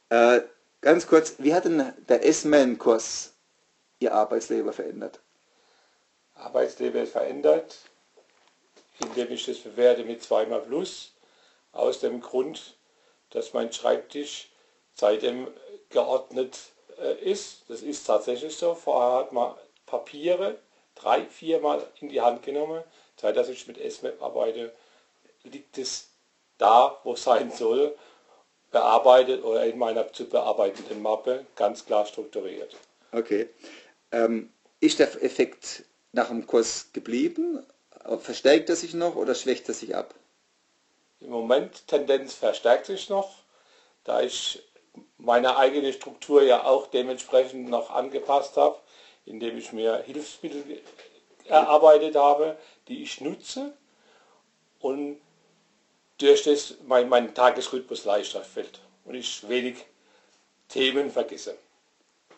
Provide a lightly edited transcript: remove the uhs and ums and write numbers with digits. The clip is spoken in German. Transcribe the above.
Äh, Ganz kurz, wie hat denn der S-Man-Kurs Ihr Arbeitsleben verändert? Arbeitsleben verändert, indem ich das bewerte mit zweimal Plus, aus dem Grund, dass mein Schreibtisch seitdem geordnet ist. Das ist tatsächlich so. Vorher hat man Papiere drei, viermal in die Hand genommen. Seit dass ich mit SMAP arbeite, liegt es da, wo es sein soll, bearbeitet oder in meiner zu bearbeitenden Mappe ganz klar strukturiert. Okay. Ist der Effekt nach dem Kurs geblieben? Verstärkt er sich noch oder schwächt er sich ab? Im Moment Tendenz verstärkt sich noch, da ich meine eigene Struktur ja auch dementsprechend noch angepasst habe, indem ich mir Hilfsmittel erarbeitet habe, die ich nutze und durch das mein Tagesrhythmus leichter fällt und ich wenig Themen vergesse.